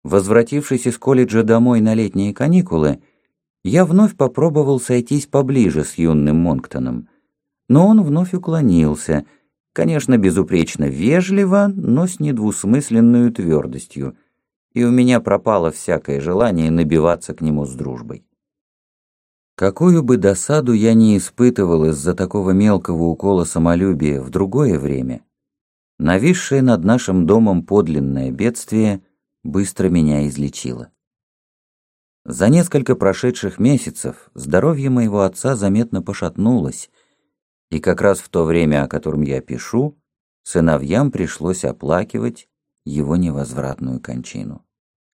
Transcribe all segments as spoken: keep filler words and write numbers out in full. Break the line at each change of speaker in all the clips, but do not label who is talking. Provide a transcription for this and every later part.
Возвратившись из колледжа домой на летние каникулы, я вновь попробовал сойтись поближе с юным Монктоном, но он вновь уклонился, конечно, безупречно вежливо, но с недвусмысленной твердостью, и у меня пропало всякое желание набиваться к нему с дружбой. Какую бы досаду я ни испытывал из-за такого мелкого укола самолюбия в другое время, нависшее над нашим домом подлинное бедствие быстро меня излечило. За несколько прошедших месяцев здоровье моего отца заметно пошатнулось, и как раз в то время, о котором я пишу, сыновьям пришлось оплакивать его невозвратную кончину.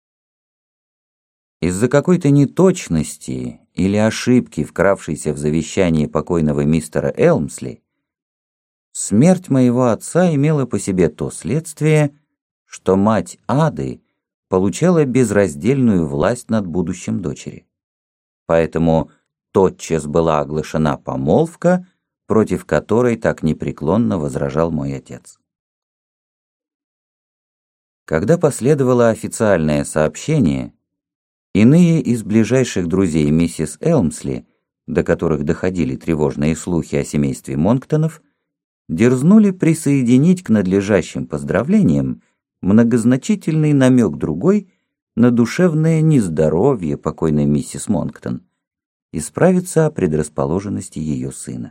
Из-за какой-то неточности или ошибки, вкравшейся в завещание покойного мистера Элмсли, смерть моего отца имела по себе то следствие, что мать Ады получала безраздельную власть над будущим дочери. Поэтому тотчас была оглашена помолвка, против которой так непреклонно возражал мой отец. Когда последовало официальное сообщение, иные из ближайших друзей миссис Элмсли, до которых доходили тревожные слухи о семействе Монктонов, дерзнули присоединить к надлежащим поздравлениям многозначительный намек другой на душевное нездоровье покойной миссис Монктон и справиться о предрасположенности ее сына.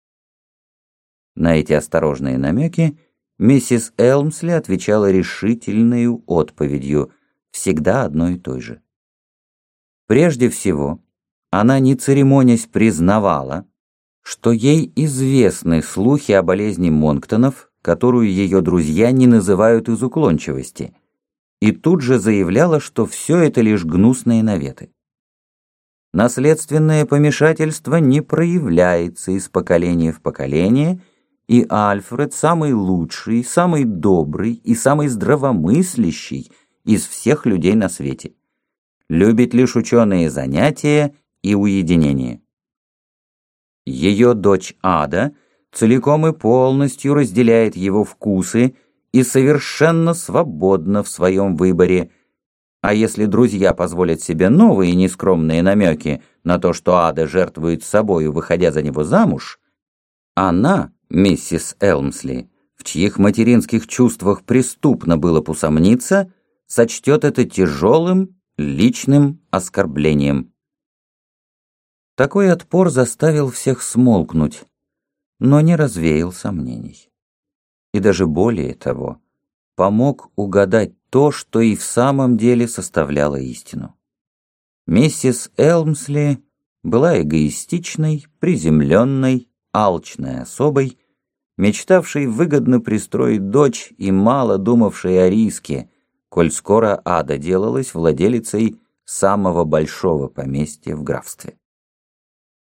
На эти осторожные намеки миссис Элмсли отвечала решительной отповедью, всегда одной и той же. Прежде всего, она, не церемонясь, признавала, что ей известны слухи о болезни Монктонов, которую ее друзья не называют из уклончивости, и тут же заявляла, что все это лишь гнусные наветы. Наследственное помешательство не проявляется из поколения в поколение, и Альфред самый лучший, самый добрый и самый здравомыслящий из всех людей на свете. Любит лишь ученые занятия и уединение. Ее дочь Ада целиком и полностью разделяет его вкусы и совершенно свободна в своем выборе, а если друзья позволят себе новые нескромные намеки на то, что Ада жертвует собою, выходя за него замуж, она, миссис Элмсли, в чьих материнских чувствах преступно было усомниться, сочтет это тяжелым личным оскорблением. Такой отпор заставил всех смолкнуть, но не развеял сомнений. И даже более того, помог угадать то, что и в самом деле составляло истину. Миссис Элмсли была эгоистичной, приземленной, алчной особой, мечтавшей выгодно пристроить дочь и мало думавшей о риске, коль скоро Ада делалась владелицей самого большого поместья в графстве.